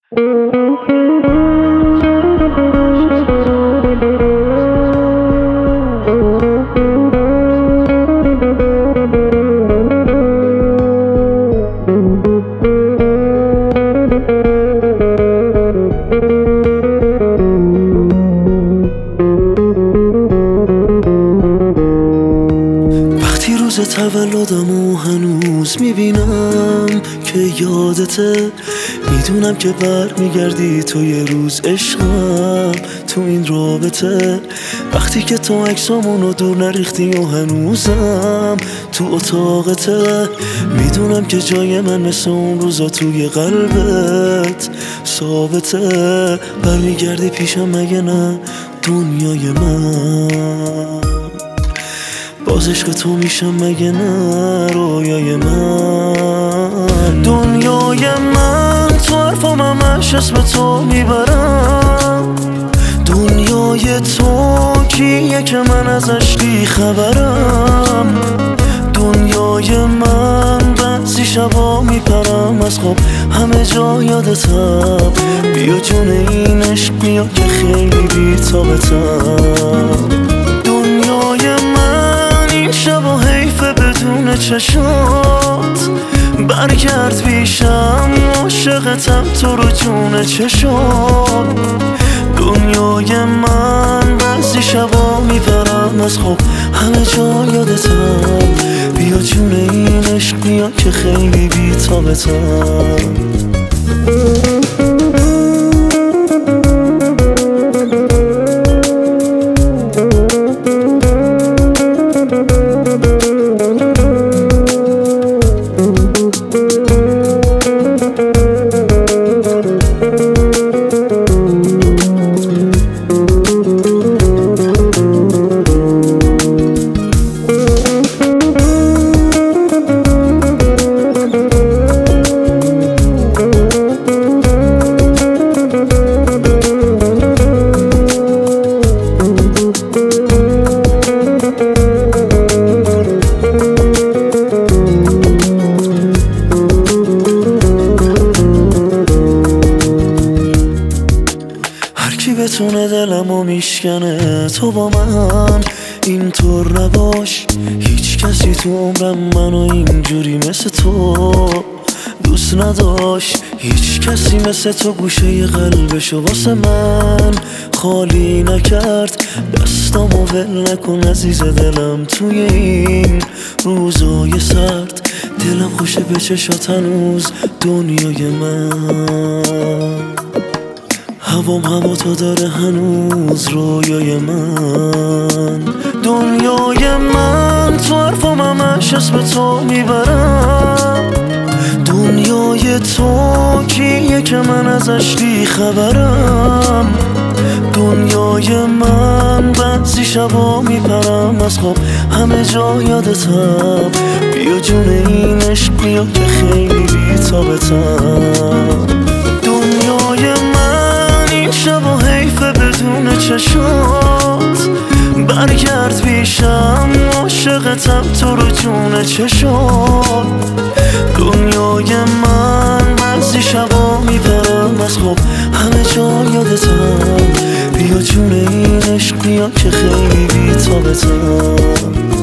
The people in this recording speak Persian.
وقتی روز تولدمو هنوز میبینم که یادته، میدونم که برمیگردی تو یه روز عشقم تو این رابطه. وقتی که تو عکسامونو دور نریختی و هنوزم تو اتاقته، میدونم که جای من مثل اون روزا توی قلبت ثابته. برمیگردی پیشم مگه نه دنیای من؟ باز عشق تو میشم مگه نه رویای من؟ دنیای من تو حرفام همش اسم تو میبرم. دنیای تو کیه که من ازش بی خبرم؟ دنیای من بعضی شبا میپرم از خواب همه جا یادتم. بیا جون این عشق بیا که خیلی بی طاقتم. دنیای من این شبا حیفه بدون چشات، برگرد پیشم عاشقتم تو رو جون چشات. دنیای من بعضی شبا میپرم از خواب همه جا یادتم. بیا جون این عشق بیا که خیلی بی طاقتم. کی بتونه دلمو میشکنه تو با من اینطور نباش. هیچ کسی تو عمرم منو اینجوری مثل تو دوست نداشت. هیچ کسی مثل تو گوشه قلبشو واسه من خالی نکرد. دستامو ول نکن عزیز دلم توی این روزای سرد. دلم خوشه به چشات هنوز دنیای من. هوام هوا تو داره هنوز رویای من. دنیای من تو حرفام همش اسم تو میبرم. دنیای تو کیه که من ازش بی خبرم؟ دنیای من بعضی شبا میپرم از خواب همه جا یادتم. بیا جون این عشق بیا که خیلی بی طاقتم. دنیای من شبا حیفه بدون چشات، برگرد پیشم عاشقتم تو رو جون چشات. دنیای من بعضی شبا میپرم از خواب همه جا یادتم. بیا جون این عشق بیا که خیلی بی طاقتم.